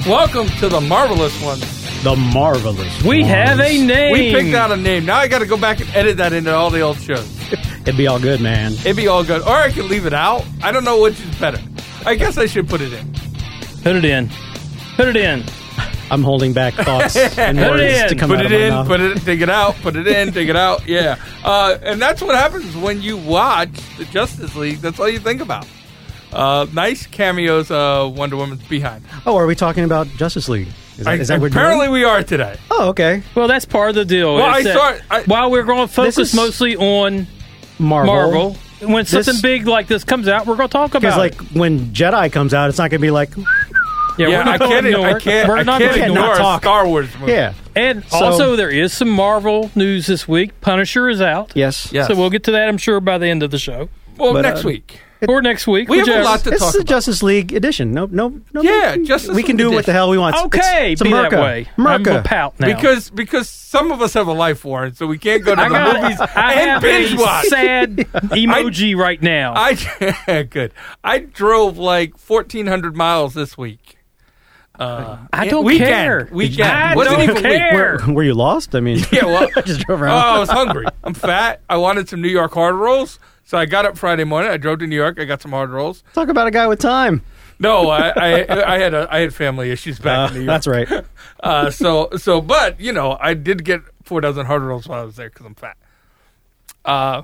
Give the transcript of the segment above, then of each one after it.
Welcome to the Marvelous Ones. The Marvelous We Ones. have a name. We picked out a name. Now I got to go back and edit that into all the old shows. It'd be all good, man. It'd be all good. Or I could leave it out. I don't know which is better. I guess I should put it in. Put it in. Put it in. I'm holding back thoughts and Put it words in. to come Put out it of my in, mouth. put it, take it out, put it in, take it out. Yeah. And that's what happens when you watch the Justice League. That's all you think about. Nice cameos, Wonder Woman's behind. Oh, are we talking about Justice League? Is that what we're doing? Apparently we are today. Oh, okay. Well, that's part of the deal. Well, It's that while we're going to focus is mostly on Marvel. when something big like this comes out, we're going to talk Because, about like, when Jedi comes out, it's not going to be like, Yeah, Yeah, I can't ignore a talk. Star Wars movie. yeah. And So- also, there is some Marvel news this week. Punisher is out. Yes. Yes. So we'll get to that, I'm sure, by the end of the show. Well, But, next week. Or next week. We have a whichever. lot to This talk is a about. Justice League edition. No. Yeah, Justice We can League do what the hell we want. Okay, it's be America. that way. America. I'm a pout now. Because some of us have a life, Warren, so we can't go to I the movies and have binge a watch. sad emoji right now. Good. I drove like 1,400 miles this week. I don't care. Weekend. I Wasn't don't even care. Were you lost? I mean, Yeah, well, I just drove oh, around. I was hungry. I'm fat. I wanted some New York hard rolls, so I got up Friday morning. I drove to New York. I got some hard rolls. Talk about a guy with time. No, I had family issues back in New York. That's right. But you know, I did get 4 dozen hard rolls while I was there because I'm fat.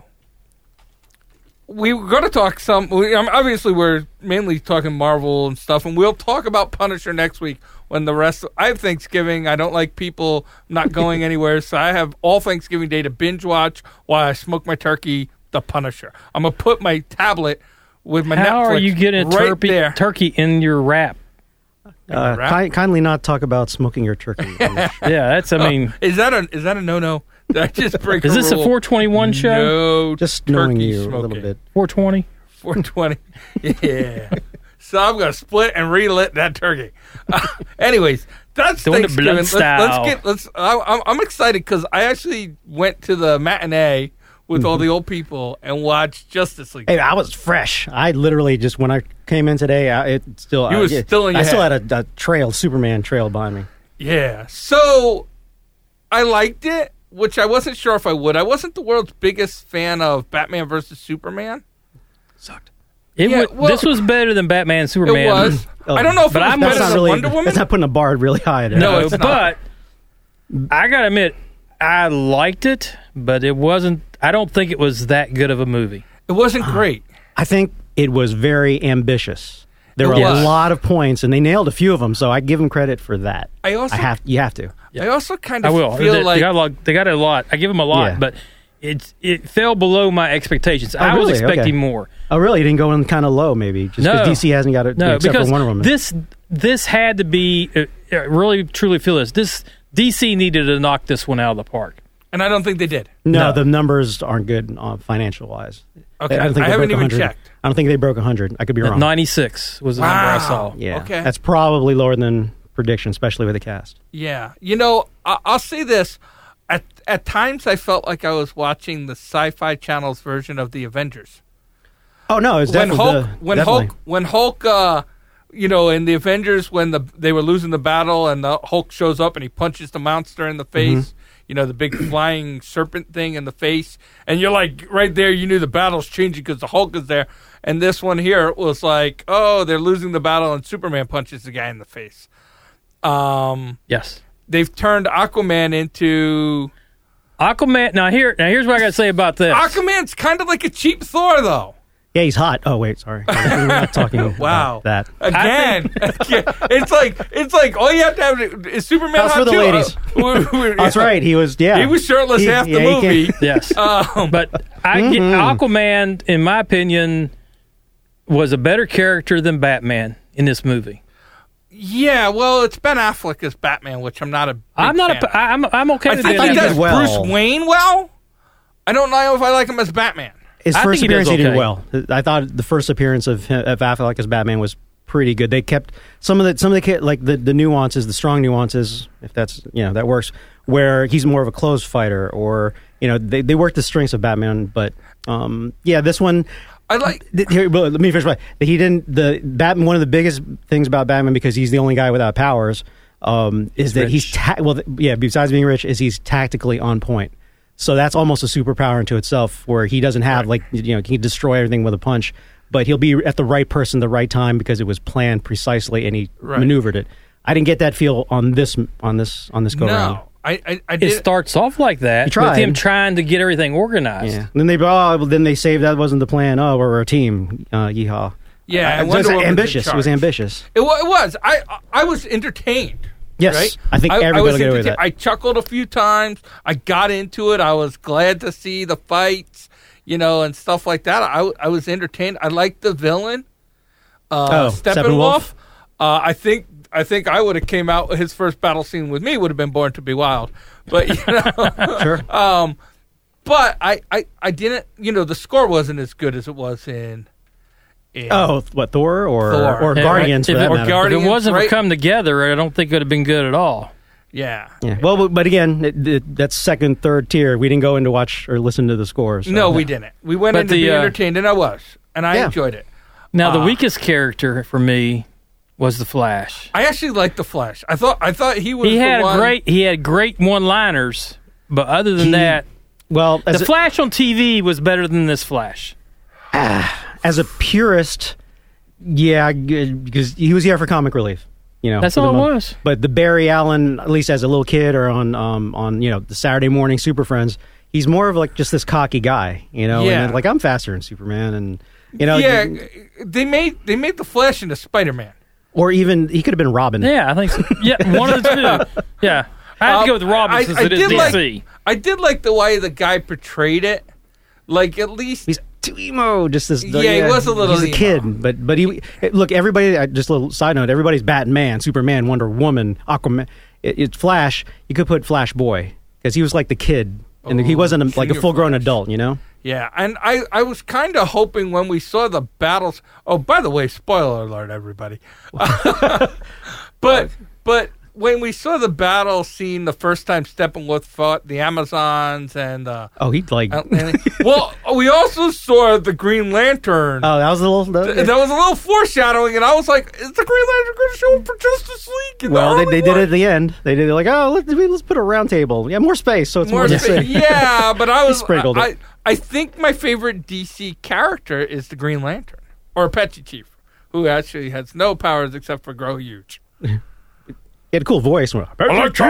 We were going to talk obviously, we're mainly talking Marvel and stuff, and we'll talk about Punisher next week when the rest. I have Thanksgiving. I don't like people not going anywhere, so I have all Thanksgiving Day to binge watch while I smoke my turkey. The Punisher. I'm gonna put my tablet with my Netflix. How are you getting there. turkey in your wrap? Kindly not talk about smoking your turkey. Yeah, that's. I mean, Is that a no? Did I just break? is this a rule? 421 show? No, Just knowing turkey you smoking. a little bit. 420. 420. Yeah. So I'm gonna split and relit that turkey. Anyways, that's Doing the Thanksgiving. blood style. I'm excited because I actually went to the matinee with all the old people and watched Justice League. Hey, I was fresh. I literally just when I came in today, You was still in your I still head. had a trail, Superman trail behind me. Yeah. So I liked it, which I wasn't sure if I would. I wasn't the world's biggest fan of Batman versus Superman. Sucked. This was better than Batman and Superman. It was. Oh, I don't know if but it was I'm better not than Wonder Woman. That's not putting a bar really high. There. No, No, it's not. but I gotta admit, I liked it, but it wasn't. I don't think it was that good of a movie. It wasn't great. I think it was very ambitious. There were It was. a lot of points, and they nailed a few of them. So I give them credit for that. You have to. I also kind I of will. feel like They got a lot. I give them a lot, Yeah. but it fell below my expectations. I was really? expecting Okay. more. Oh, really? You didn't go in kind of low, maybe, just because No. DC hasn't got it. No, except because for Wonder Woman. this had to be really truly feel this. This DC needed to knock this one out of the park. and I don't think they did. No, No. the numbers aren't good financial wise. Okay, don't think I they haven't broke even 100. checked. I don't think they broke 100. I could be wrong. 96 was the number I saw. Yeah, Okay. that's probably lower than prediction, especially with the cast. Yeah, you know, I'll say this: at times, I felt like I was watching the Sci-Fi Channel's version of the Avengers. Oh no, it's When definitely Hulk, you know, in the Avengers, when they were losing the battle, and the Hulk shows up and he punches the monster in the face. You know, the big flying serpent thing in the face, and you're like, right there, you knew the battle's changing because the Hulk is there. And this one here was like, oh, they're losing the battle, and Superman punches the guy in the face. Yes. They've turned Aquaman into... Aquaman. Now here's what I got to say about this. Aquaman's kind of like a cheap Thor, though. Yeah, he's hot. Oh wait, sorry, we're not talking Wow. about that. Again, it's like all you have to have is Superman. That's hot for the too? ladies. That's right. He was. Yeah, He was shirtless half the he movie. Yes. But Aquaman, in my opinion, was a better character than Batman in this movie. Yeah, well, it's Ben Affleck as Batman, which I'm not a. Big I'm not fan of. I'm okay I with think Ben he does Affleck. well. Bruce Wayne well. I don't know if I like him as Batman. His I first think he does appearance, he did okay. well. I thought the first appearance of Affleck as Batman was pretty good. They kept some of the like the nuances, the strong nuances, if that's that works. Where he's more of a closed fighter, or they worked the strengths of Batman. But this one, I like. Here, but let me finish. He didn't. Batman. One of the biggest things about Batman, because he's the only guy without powers, is that rich. he's besides being rich, is he's tactically on point. So that's almost a superpower into itself, where he doesn't have he can destroy everything with a punch, but he'll be at the right person, the right time, because it was planned precisely and he maneuvered it. I didn't get that feel on this go around. No, I did. It starts off like that with him trying to get everything organized. Yeah. And then they saved that wasn't the plan. Oh, we're a team. Yeehaw. Yeah, it was ambitious. It was ambitious. It was. I was entertained. Yes, right? I think everybody will get away with that. I chuckled a few times. I got into it. I was glad to see the fights, and stuff like that. I was entertained. I liked the villain, Steppenwolf. I think I would have came out. His first battle scene with me would have been Born to Be Wild, but Sure. But I didn't. The score wasn't as good as it was in Thor or Guardians? If For that matter. if it wasn't for Come Together, I don't think it would have been good at all. Yeah. Well, but again, that's second, third tier. We didn't go in to watch or listen to the scores. So. No, we didn't. We went in to be entertained, and I enjoyed it. Now, the weakest character for me was the Flash. I actually liked the Flash. I thought he was. He had great one-liners, but other than that, the Flash on TV was better than this Flash. As a purist, because he was here for comic relief. That's all it was. But the Barry Allen, at least as a little kid, or on the Saturday morning Super Friends, he's more of just this cocky guy. And I'm faster than Superman, and they made the Flash into Spider-Man. Or even, he could have been Robin. Yeah, I think so. Yeah, one of the two. Yeah. I had to go with Robin since it is DC. I did like the way the guy portrayed it. At least... He's too emo. Just this... he was a little He's a emo. kid. But he... Look, everybody... Just a little side note. Everybody's Batman, Superman, Wonder Woman, Aquaman. It's Flash. You could put Flash Boy. Because he was like the kid. And he wasn't a full-grown adult, Yeah, and I was kind of hoping when we saw the battles... Oh, by the way, spoiler alert, everybody. But when we saw the battle scene the first time Steppenwolf fought the Amazons and... well, we also saw the Green Lantern. Oh, that was a little... That was a little foreshadowing, and I was like, is the Green Lantern going to show up for Justice League? They did it at the end. They did it let's put a round table. Yeah, more space, so it's more space. Yeah, but I was... sprinkled it. I think my favorite DC character is the Green Lantern, or Apache Chief, who actually has no powers except for grow huge. He had a cool voice. He had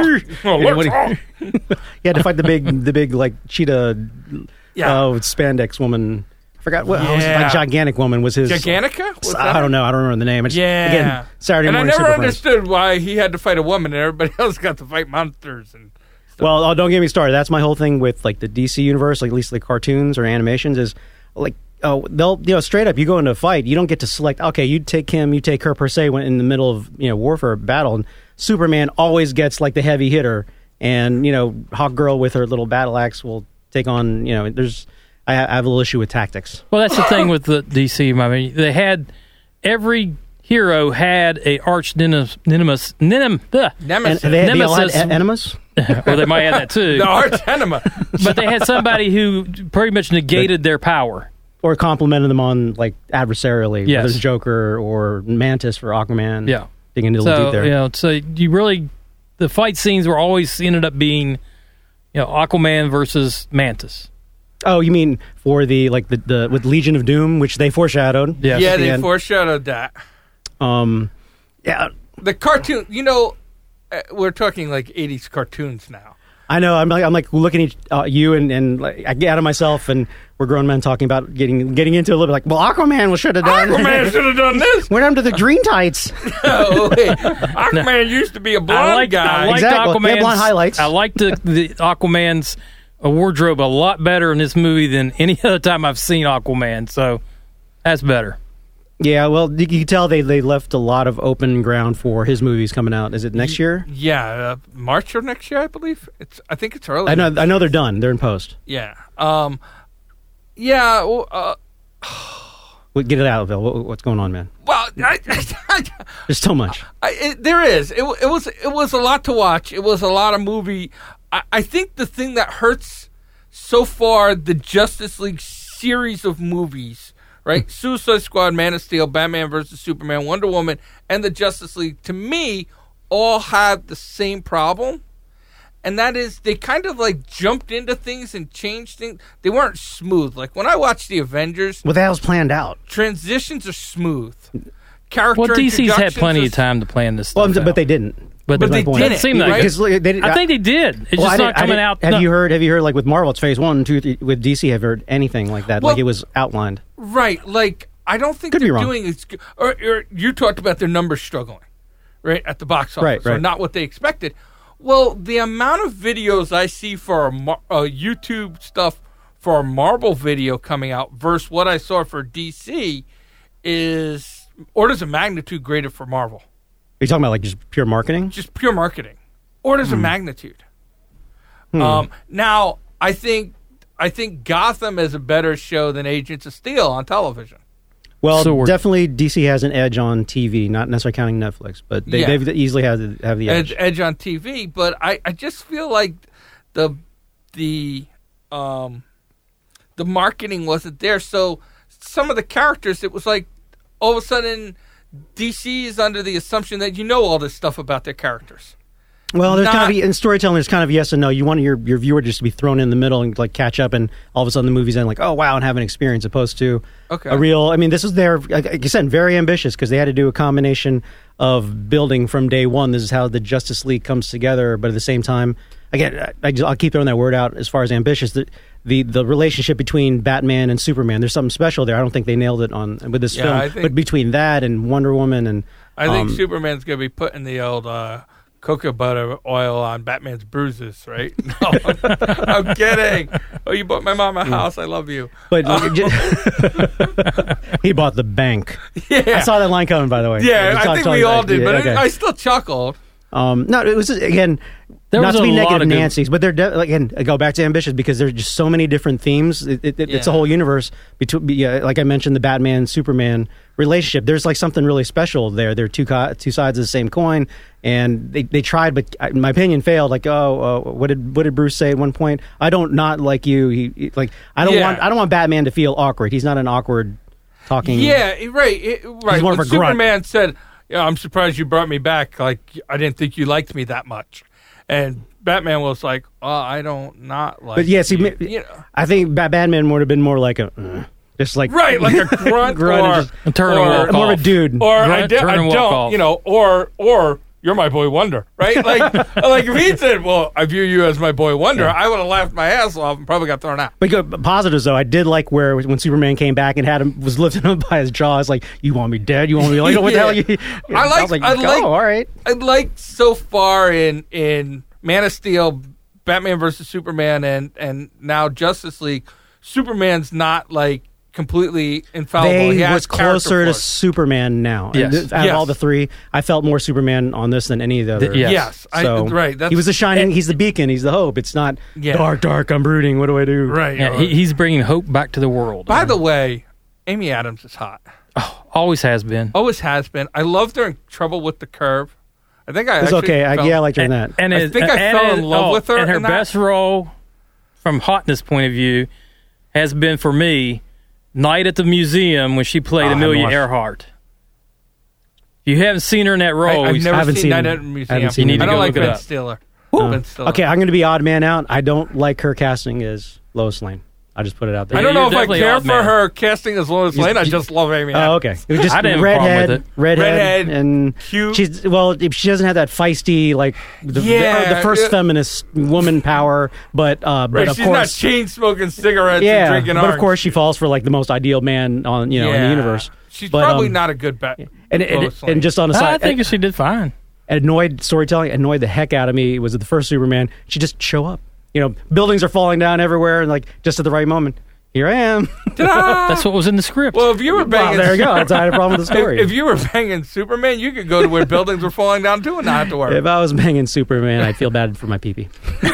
to fight the big cheetah spandex woman. I forgot what gigantic woman was his. Gigantica? I don't know. I don't remember the name. Again, Saturday morning. And I never Super understood Friends. why he had to fight a woman and everybody else got to fight monsters and stuff. Well, don't get me started. That's my whole thing with the DC universe, at least the cartoons or animations, is they'll straight up, you go into a fight, you don't get to select, okay, you take him, you take her per se when in the middle of warfare battle, and Superman always gets the heavy hitter, and Hawkgirl with her little battle axe will take on I have a little issue with tactics. Well, that's the thing with the DC. I mean, they had every hero had a arch nemesis. They all had enemas? Well, they might have that too. The arch enema. But they had somebody who pretty much negated their power. Or complimented them on adversarially, yes. whether it's Joker or Mantis for Aquaman. Yeah. Digging a little deep there. So you really, the fight scenes were always ended up being, Aquaman versus Mantis. Oh, you mean for the with Legion of Doom, which they foreshadowed? Yes. Yeah, they foreshadowed that. Yeah. The cartoon, we're talking 80s cartoons now. I know. I'm looking at you and I get out of myself, and we're grown men talking about getting into a little bit Aquaman should have done. Aquaman should have done this. Went under the green tights. Oh, wait. Aquaman used to be a blonde guy. I liked exactly. Aquaman's blonde highlights. I liked the Aquaman's wardrobe a lot better in this movie than any other time I've seen Aquaman. So that's better. Yeah, well, you can tell they left a lot of open ground for his movies coming out. Is it next year? Yeah, March of next year, I believe. I think it's early. I know they're done. They're in post. Yeah. Yeah. Well, get it out, Bill. What's going on, man? Well, there's so much. There is. It was a lot to watch. It was a lot of movie. I think the thing that hurts so far the Justice League series of movies right? Suicide Squad, Man of Steel, Batman versus Superman, Wonder Woman, and the Justice League, to me, all have the same problem. And that is, they kind of like jumped into things and changed things. They weren't smooth. Like when I watch the Avengers, Well, that was planned out. transitions are smooth. Character Well, DC's had introductions plenty are of time to plan this Well, stuff but out. they didn't. But they my point. didn't, It seemed like right? it. Because I think they did. It's Well, just not coming out. Have no. you heard? Have you heard? Like with Marvel, it's Phase 1, 2, 3. With DC, have you heard anything like that? Well- Like it was outlined. Right. Like, I don't think Could be they're wrong. doing it. Or you talked about their numbers struggling, right, at the box office. Right. Or not what they expected. Well, the amount of videos I see for YouTube stuff for a Marvel video coming out versus what I saw for DC is orders of magnitude greater for Marvel. Are you talking about like just pure marketing? Just pure marketing. Orders of magnitude. Now, I think Gotham is a better show than Agents of Steel on television. Well, So we're- definitely DC has an edge on TV, not necessarily counting Netflix, but Yeah. they've easily have the edge. Edge on TV, but I just feel like the marketing wasn't there. So some of the characters, it was like all of a sudden DC is under the assumption that you know all this stuff about their characters. Well, there's Not- kind of in storytelling. There's kind of yes and no. You want your viewer just to be thrown in the middle and like catch up, and all of a sudden the movie's in like, oh wow, and have an experience, opposed to Okay. a real. I mean, this is their like I said, very ambitious because they had to do a combination of building from day one. This is how the Justice League comes together, but at the same time, again, I'll keep throwing that word out as far as ambitious. The relationship between Batman and Superman, there's something special there. I don't think they nailed it with this Yeah, I film, think- but between that and Wonder Woman and I think Superman's going to be putting the old cocoa butter oil on Batman's bruises, right? No, I'm kidding. Oh, you bought my mom a house. I love you. But he bought the bank. Yeah. I saw that line coming, by the way. Yeah, Just I think tell we you all that. did, Yeah, but okay. I still chuckled. No, it was again. There not was to be a lot negative of good- Nancy's, but they're again. I go back to ambitious because there's just so many different themes. It's a Yeah. whole universe between. Like I mentioned, the Batman Superman relationship. There's like something really special there. They're two sides of the same coin, and they tried, but in my opinion, failed. Like, what did Bruce say at one point? I don't not like you. He like I don't Yeah. want Batman to feel awkward. He's not an awkward talking. Yeah, right. Right. more When of a grunt. Superman said, "Yeah, I'm surprised you brought me back. Like, I didn't think you liked me that much," and Batman was like, "Oh, I don't not like." But yeah, see, you know. I think Batman would have been more like a. Just like Right, like a grunt, Grunt and or, just- Turn and or, walk more of off. a dude. or I, Grunt, turn I and walk don't, off. you know, or you're my boy Wonder, right? Like, like if he said, "Well, I view you as my boy Wonder," Yeah. I would have laughed my ass off and probably got thrown out. But good positives though, I did like where when Superman came back and had him was lifting him by his jaw. It's like, you want me dead? You want me like what the hell? Yeah. You? I was like- oh, all right. I like so far in Man of Steel, Batman versus Superman, and now Justice League. Superman's not like completely infallible. He They has was closer character to flaws. Superman now. Yes. And out Yes. of all the three, I felt more Superman on this than any of the other. Yes. Yes, So right. That's, he was the shining. He's the beacon. He's the hope. It's not Yeah. dark. I'm brooding. What do I do? right. Yeah, he's bringing hope back to the world. By the way, Amy Adams is hot. Always has been. Always has been. I loved her in Trouble with the Curve. I think I It's actually okay. I felt- liked her in that. And I think I fell in love with her And her in that. best role, from hotness point of view, has been for me Night at the Museum when she played I haven't Amelia watched- Earhart. If you haven't seen her in that role, I've you- never haven't seen seen Night it. at the I Museum. haven't seen it. You need I to don't go like look it Ben up. Stiller. Oh. Ben Stiller. Okay, I'm going to be odd man out. I don't like her casting as Lois Lane. I just put it out there. I don't know You're if I definitely care odd for man. her casting as Lois Lane. I just love Amy Oh, Adams. okay. It was just I didn't have a problem redhead, with it. Redhead, and cute. she's if she doesn't have that feisty like the Yeah, first yeah. feminist woman power, but Right, of she's not course, chain smoking cigarettes and yeah, drinking but of orange. course she falls for like the most ideal man on in the Yeah. universe. She's But, probably not a good bet. And just on the I side, think she did fine. annoyed the heck out of me was the first Superman. She just show up. You know, buildings are falling down everywhere, and like just at the right moment, here I am. Ta-da! That's what was in the script. Well, if you were Well, banging, there you go. That's I had a problem with the story. If you were banging Superman, you could go to where buildings were falling down too and not have to worry. If I was banging Superman, I'd feel bad for my pee-pee.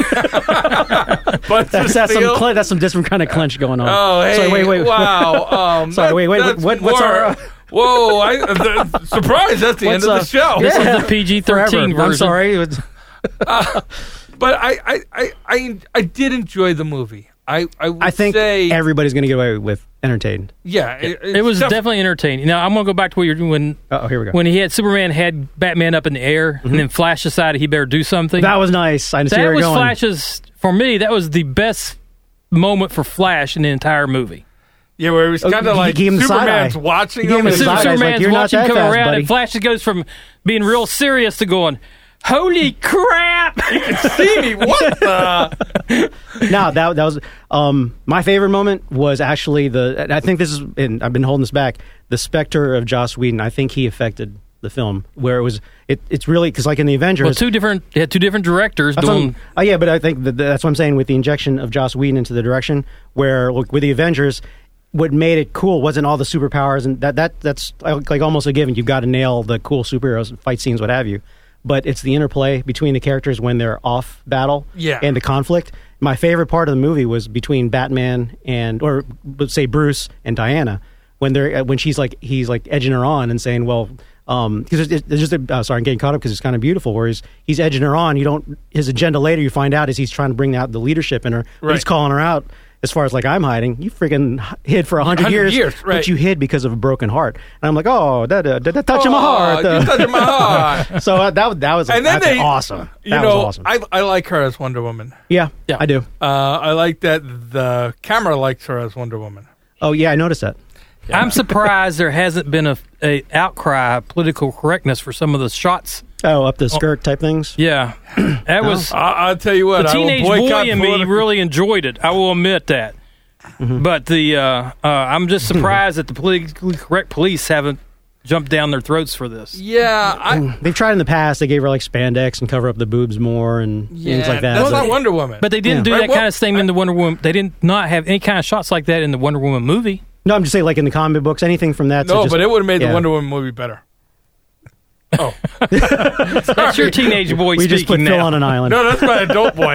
But That's some different kind of clench going on. Oh, hey! Sorry, wait. Wow! Sorry, wait. that's What's more- our? Whoa! Surprise! That's the end of the What's, show. This is the PG-13 Forever. version. I'm sorry. But I did enjoy the movie. I would I think say everybody's going to get away with entertained. yeah, It was definitely entertaining. Now I'm going to go back to what you're doing Oh, here we go. when he had Superman had Batman up in the air and then Flash decided he better do something. That was nice. I see where That you're was going. Flash's, for me, that was the best moment for Flash in the entire movie. yeah, where it was kind he of like gave him the side Superman's eye. watching He gave him. him the and side eye. Superman's like, "You're not watching that come fast, around, buddy." and Flash just goes from being real serious to going, "Holy crap!" see me. What the? No, that was my favorite moment was actually I think this is, and I've been holding this back, the Spectre of Joss Whedon. I think he affected the film where it was it's really because like in the Avengers, Well, they had two different directors doing. yeah, but I think that's what I'm saying with the injection of Joss Whedon into the direction where look, with the Avengers, what made it cool wasn't all the superpowers and that's like almost a given. You've got to nail the cool superheroes, fight scenes, what have you. But it's the interplay between the characters when they're off battle and the conflict. My favorite part of the movie was between Batman or let's say Bruce and Diana when he's like edging her on and saying, well, because it's just sorry, I'm getting caught up because it's kind of beautiful where he's edging her on. His agenda later you find out is he's trying to bring out the leadership in her. But he's calling her out. As far as like I'm hiding, you freaking hid for 100 years, but you hid because of a broken heart. And I'm like, oh, that touching my heart. You touching my heart. So that was And then that's awesome. That was awesome. I like her as Wonder Woman. Yeah, I do. I like that the camera likes her as Wonder Woman. Oh yeah, I noticed that. Yeah. I'm surprised there hasn't been a outcry of political correctness for some of the shots. Oh, up the skirt type things. Yeah, that was. I'll tell you what. The teenage I will boy in me political. really enjoyed it. I will admit that. But I'm just surprised that the politically correct police haven't jumped down their throats for this. Yeah, they've tried in the past. They gave her like spandex and cover up the boobs more and things like that. That's not Wonder Woman. But they didn't do that kind of thing in the Wonder Woman. They did not have any kind of shots like that in the Wonder Woman movie. No, I'm just saying like in the comic books, anything from that. No, but it would have made the Wonder Woman movie better. Oh, that's your teenage boy. We just put speaking Phil now. on an island. No, that's my adult boy.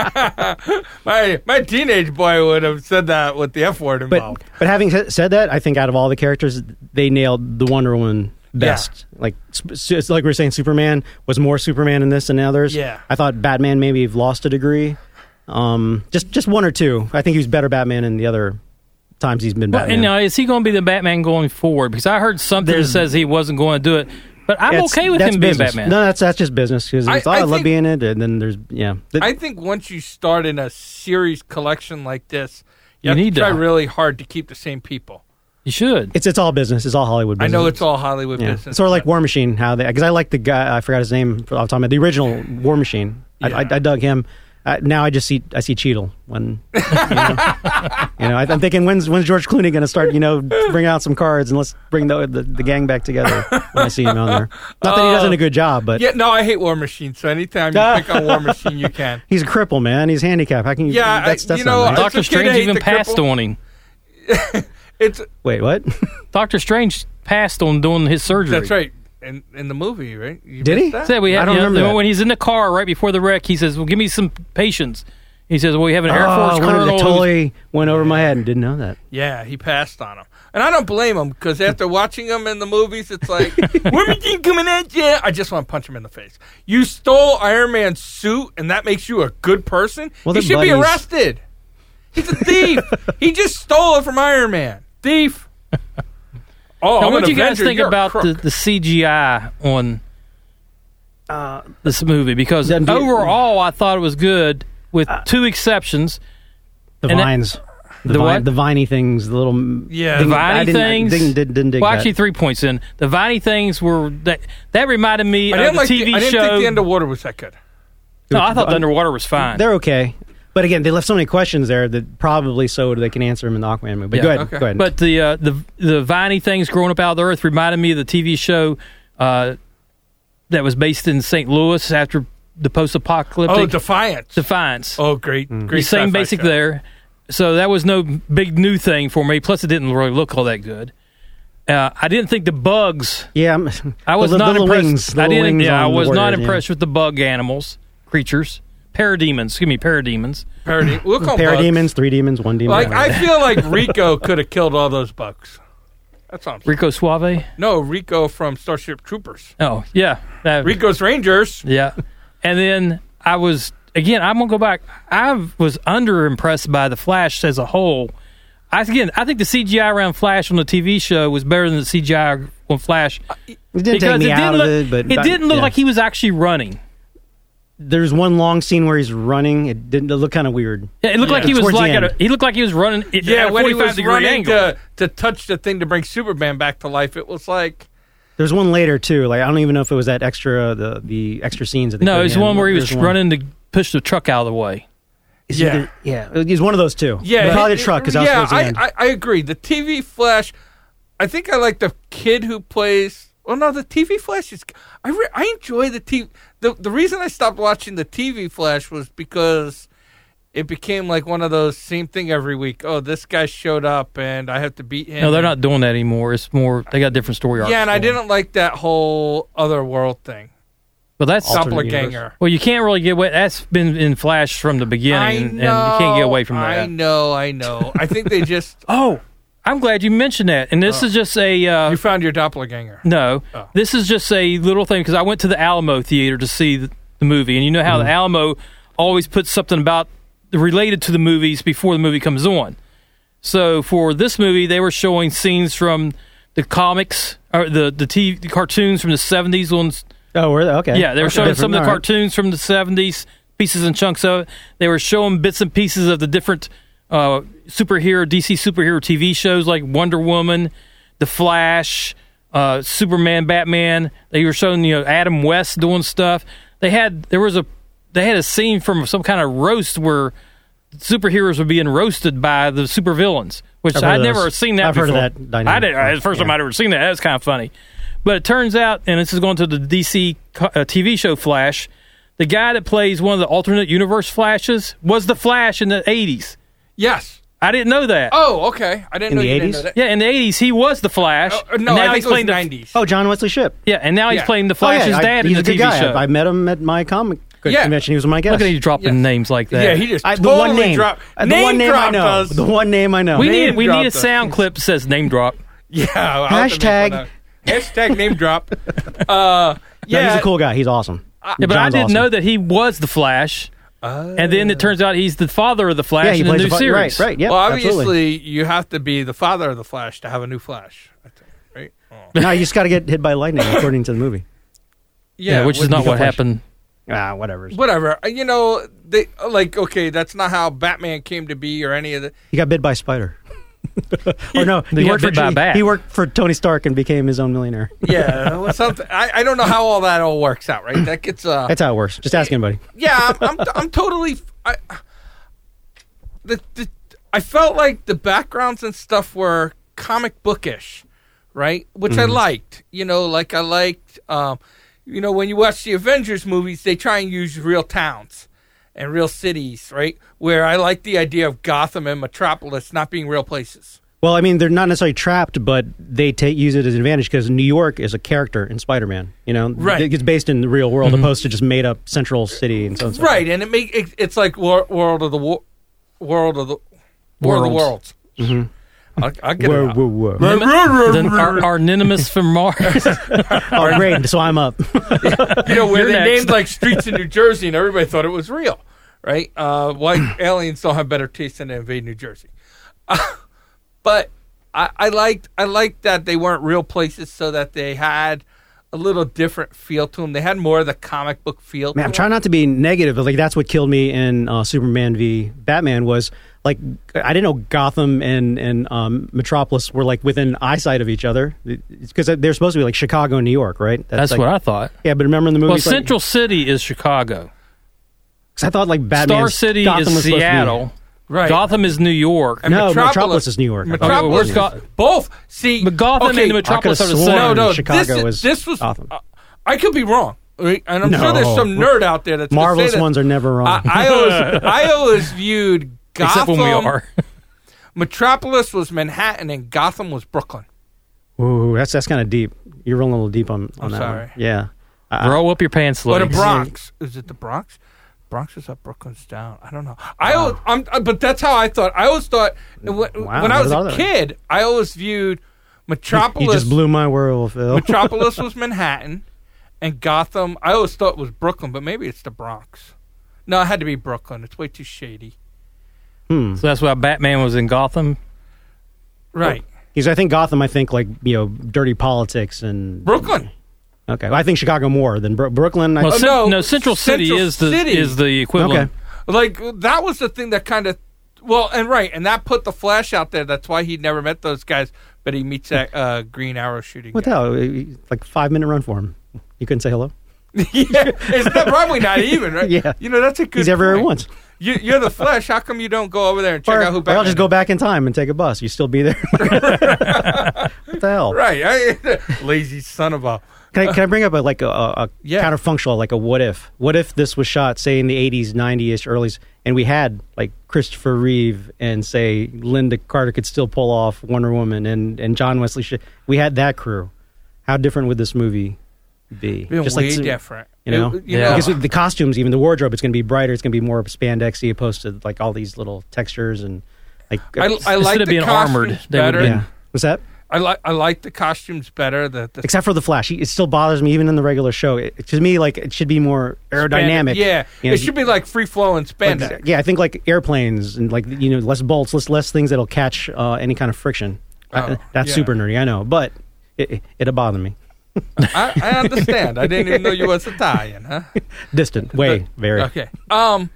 my teenage boy would have said that with the F word involved. But having said that, I think out of all the characters, they nailed the Wonder Woman best. Yeah. Like it's like we were saying, Superman was more Superman in this than the others. Yeah, I thought Batman maybe lost a degree. Just one or two. I think he was better Batman in the other times he's been Batman. And is he going to be the Batman going forward? Because I heard something that says he wasn't going to do it. But I'm okay with him being Batman. No, that's just business. Because I love being in it, and then there's I think once you start in a series collection like this, you have to try really hard to keep the same people. You should. It's all business. It's all Hollywood business. I know it's all Hollywood business. It's sort of like War Machine. How because I like the guy. I forgot his name. I was talking about the original War Machine. I dug him. Now I see Cheadle when I'm thinking when's George Clooney going to start bring out some cards and let's bring the gang back together when I see him on there. Not that he doesn't a good job, but I hate War Machine. So anytime you pick on War Machine, you can. He's a cripple, man. He's handicapped. How can you? That's not nice. Doctor Strange even passed on him. Wait, what? Doctor Strange passed on doing his surgery. That's right. In the movie, right? Did he? Said I don't remember that. When he's in the car right before the wreck, he says, well, give me some patience. He says, well, we have an Air Force colonel. It totally went over my head and didn't know that. Yeah, he passed on him. And I don't blame him, because after watching him in the movies, it's like, War Machine coming at you. I just want to punch him in the face. You stole Iron Man's suit, and that makes you a good person? Well, he should be arrested. He's a thief. He just stole it from Iron Man. Thief. Now, what do you guys think about the CGI on this movie? Because overall, I thought it was good, with two exceptions. The vines. The viney things, the little... Yeah. The viney things? Didn't dig well, actually, 3 points in. The viney things were... That reminded me of the TV show... I didn't think the underwater was that good. No, I thought the underwater was fine. They're okay. But again, they left so many questions there that probably so they can answer them in the Aquaman movie. But go ahead. But the viney things growing up out of the earth reminded me of the TV show that was based in St. Louis after the post-apocalyptic. Oh, Defiance. Defiance. Oh, great. The same basic show there. So that was no big new thing for me. Plus, it didn't really look all that good. I didn't think the bugs. Yeah, I was not impressed. Wings, I was not impressed with the bug creatures. Parademons. We'll call Parademons, 3 demons, 1 demon. Like, I feel like Rico could have killed all those bugs. That's what I'm saying. Rico Suave? No, Rico from Starship Troopers. Oh, yeah. Rico's Rangers. Yeah. And then I was again, I'm gonna go back. I was underimpressed by the Flash as a whole. I think the CGI around Flash on the TV show was better than the CGI on Flash. It didn't take me out of it, but it didn't look like he was actually running. There's one long scene where he's running. It look kind of weird. Yeah, it looked like he was he looked like he was running. At a when he was running angle. to touch the thing to bring Superman back to life, it was like. There's one later too. Like I don't even know if it was that extra the extra scenes. That no, it's one where he was running to push the truck out of the way. He's one of those two. Yeah, probably the truck because that was towards the end. I agree. The TV Flash, I think I like the kid who plays. Well, no, the TV Flash is. I enjoy the TV. The reason I stopped watching the TV Flash was because it became like one of those same thing every week. Oh, this guy showed up and I have to beat him. No, they're not doing that anymore. It's more they got different story arcs. Yeah, and I didn't like that whole other world thing. Well, that's doppelganger. Well, you can't really get away. That's been in Flash from the beginning, and you can't get away from that. I know. I think they just. Oh, I'm glad you mentioned that. And this is just a. You found your doppelganger. No, this is just a little thing because I went to the Alamo Theater to see the movie, and you know how the Alamo always puts something about related to the movies before the movie comes on. So for this movie, they were showing scenes from the comics or the cartoons from the 70s ones. Oh, were they? Okay. Yeah, they were showing some of the cartoons from the 70s, pieces and chunks of it. They were showing bits and pieces of the different DC superhero TV shows like Wonder Woman, The Flash, Superman, Batman. They were showing Adam West doing stuff. They had a scene from some kind of roast where superheroes were being roasted by the supervillains, which I'd never seen that before. I've heard of that dynamic. It's the first time I'd ever seen that. That was kind of funny. But it turns out, and this is going to the DC TV show Flash, the guy that plays one of the alternate universe Flashes was the Flash in the 80s. Yes. I didn't know that. Oh, okay. I didn't know you didn't know that. Yeah, in the 80s, he was the Flash. No, I think it was the 90s. Oh, John Wesley Shipp. Yeah, and now he's playing the Flash's dad in the TV show. I met him at my comic convention. He was my guest. Look at you dropping names like that. Yeah, he just totally dropped. The one name I know. The one name I know. We need a sound clip that says name drop. Yeah. Hashtag name drop. He's a cool guy. He's awesome. But I didn't know that he was the Flash. And then it turns out he's the father of the Flash in the new series. Right. Yeah. Well, obviously, you have to be the father of the Flash to have a new Flash. I think, right? Oh. No, you just got to get hit by lightning, according to the movie. Yeah, which is not what happened. Whatever. Whatever. That's not how Batman came to be or any of the. He got bit by a spider. Or no, he got bit by a bat. He worked for Tony Stark and became his own millionaire. Yeah, something. I don't know how all that all works out. Right? That gets. That's how it works. Just ask anybody. Yeah, I'm totally. I felt like the backgrounds and stuff were comic bookish, right? Which I liked. I liked. When you watch the Avengers movies, they try and use real towns and real cities, right? Where I like the idea of Gotham and Metropolis not being real places. Well, I mean, they're not necessarily trapped, but they use it as an advantage because New York is a character in Spider-Man. Right? It's based in the real world, opposed to just made up central city and so on. Right, and it's like world of the worlds. Mm-hmm. I'll get it out. Our Ninimus from Mars. Great, so I'm up. Where they named like streets in New Jersey and everybody thought it was real, right? White aliens don't have better taste than to invade New Jersey. But I liked that they weren't real places, so that they had a little different feel to them. They had more of the comic book feel. Man, I'm trying not to be negative, but that's what killed me in Superman v Batman was. I didn't know Gotham and Metropolis were within eyesight of each other because they're supposed to be like Chicago and New York, right? That's what I thought. Yeah, but remember in the movie, well, Central City is Chicago. Because I thought Batman. Star City Gotham is Seattle. Right. Gotham is New York. And Metropolis is New York. Metropolis. Both. See, but Gotham and Metropolis are the same. No. Chicago this was. Gotham. I could be wrong. Right? And I'm sure there's some nerd out there that's marvelous ones are never wrong. I always viewed Gotham. Except when we are. Metropolis was Manhattan and Gotham was Brooklyn. Ooh, that's kind of deep. You're rolling a little deep on that sorry. one. Yeah. Roll up your pants, Or ladies. the Bronx. Is it the Bronx? Bronx is up, Brooklyn's down. I don't know. But that's how I thought. I always thought when I was a kid, I always viewed Metropolis. You just blew my world, Phil. Metropolis was Manhattan, and Gotham. I always thought was Brooklyn, but maybe it's the Bronx. No, it had to be Brooklyn. It's way too shady. So that's why Batman was in Gotham. Right. I think Gotham. I think like dirty politics and Brooklyn. Okay, well, I think Chicago more than Brooklyn. Well, no, Central City is the equivalent. Okay. Like that was the thing that kind of and that put the Flash out there. That's why he never met those guys, but he meets that Green Arrow shooting. What guy. the hell? Like 5-minute run for him. You couldn't say hello. Yeah, it's probably not even right. Yeah, that's a good. He's everywhere point. once. You're the Flash. How come you don't go over there and check out who? Or I'll just go back in time and take a bus. You still be there. What the hell? Right, lazy son of a. Can I bring up a counterfunctional, like a what if? What if this was shot, say, in the 80s, 90s, earlys, and we had, like, Christopher Reeve and, say, Linda Carter could still pull off Wonder Woman and John Wesley. We had that crew. How different would this movie be? Just way different. Because the costumes, even the wardrobe, it's going to be brighter. It's going to be more spandexy opposed to, like, all these little textures and, like... I like the being costumes armored, better. Yeah. What's that? I like the costumes better. Except for the Flash, it still bothers me even in the regular show. To me, like it should be more aerodynamic. It should be like free flowing spandex. Like, I think like airplanes and like less bolts, less things that'll catch any kind of friction. That's super nerdy, I know, but it'll bother me. I understand. I didn't even know you was Italian, huh? Distant, very. Okay. No,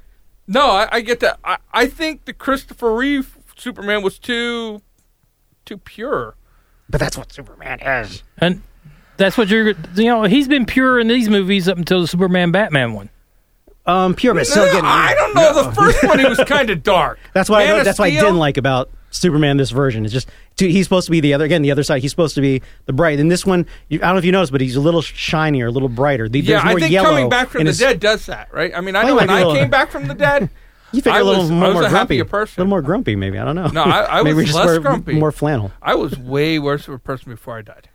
I get that. I think the Christopher Reeve Superman was too pure. But that's what Superman is. And that's what he's been pure in these movies up until the Superman Batman one. Pure, but still getting... I don't know. The first one, he was kind of dark. That's why I didn't like about Superman, this version. It's just, he's supposed to be the other side. He's supposed to be the bright. In this one, I don't know if you noticed, but he's a little shinier, a little brighter. There's more I think yellow coming back from the dead does that, right? I mean, I know when I came back from the dead... You figure I was more a grumpy. happier person. A little more grumpy, maybe. I don't know. No, I maybe was less grumpy. More flannel. I was way worse of a person before I died.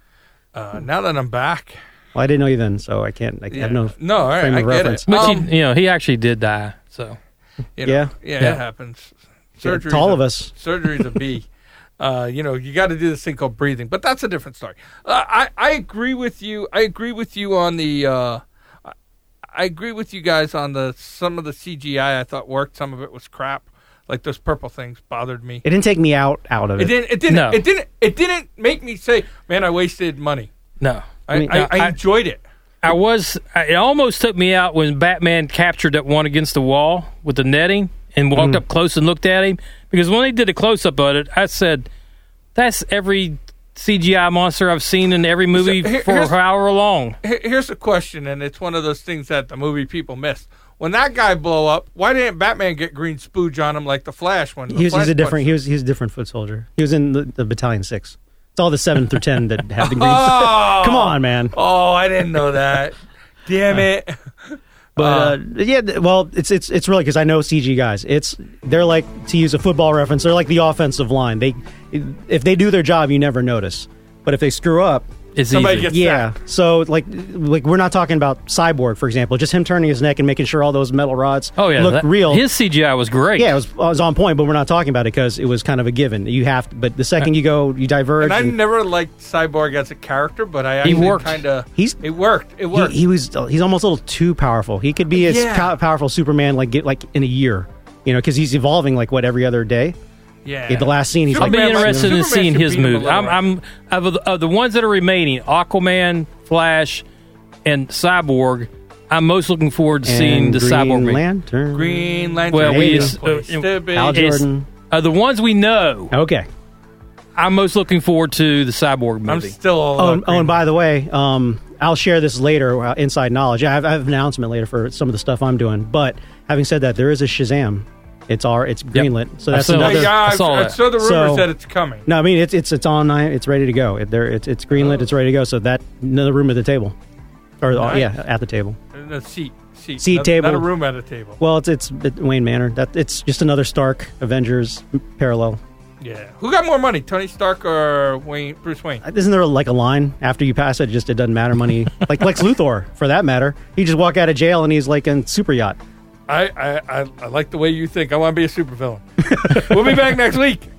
Now that I'm back... Well, I didn't know you then, so I can't... I have no all right, frame of reference. But he actually did die, so... Yeah, it happens. Surgery to all of us. Surgery's a B. You got to do this thing called breathing, but that's a different story. I agree with you. I agree with you on the... I agree with you guys on some of the CGI I thought worked. Some of it was crap. Like those purple things bothered me. It didn't take me out of it. It didn't. No. It didn't make me say, "Man, I wasted money." No, I enjoyed it. It almost took me out when Batman captured that one against the wall with the netting and walked up close and looked at him. Because when they did a close up of it, I said, "That's every CGI monster I've seen in every movie for however long." Here's a question, and it's one of those things that the movie people missed. When that guy blow up, why didn't Batman get green spooge on him like the Flash? He was a different foot soldier. He was in the Battalion 6. It's all the 7 through 10 that have the green. Come on, man. Oh, I didn't know that. Damn it. But it's really because I know CG guys. They're like, to use a football reference, they're like the offensive line. If they do their job, you never notice. But if they screw up, it's somebody easy. gets sacked. So like we're not talking about Cyborg, for example. Just him turning his neck and making sure all those metal rods look real. His CGI was great. Yeah, it was on point. But we're not talking about it because it was kind of a given. You have to. But the second you diverge. And I never liked Cyborg as a character, but I actually kind of. It worked. It worked. He's almost a little too powerful. He could be as powerful Superman like in a year. Because he's evolving like every other day. Yeah. The last scene, he's I'll be interested in seeing his movie. I'm of the ones that are remaining, Aquaman, Flash, and Cyborg. I'm most looking forward to seeing the Cyborg movie. Green Lantern. Well, Hal Jordan. The ones we know. Okay. I'm most looking forward to the Cyborg movie. I'm still. And by the way, I'll share this later. Inside knowledge. I have an announcement later for some of the stuff I'm doing. But having said that, there is a Shazam. It's greenlit, so that's another. I saw the rumors that it's coming. No, I mean it's on. It's ready to go. It's greenlit. It's ready to go. So that another room at the table, or at the table. The seat table. Not a room at a table. Well, it's Wayne Manor. It's just another Stark Avengers parallel. Yeah. Who got more money, Tony Stark or Bruce Wayne? Isn't there like a line after you pass it? It doesn't matter money. Like Lex Luthor, for that matter. He just walk out of jail and he's like in super yacht. I like the way you think. I want to be a supervillain. We'll be back next week.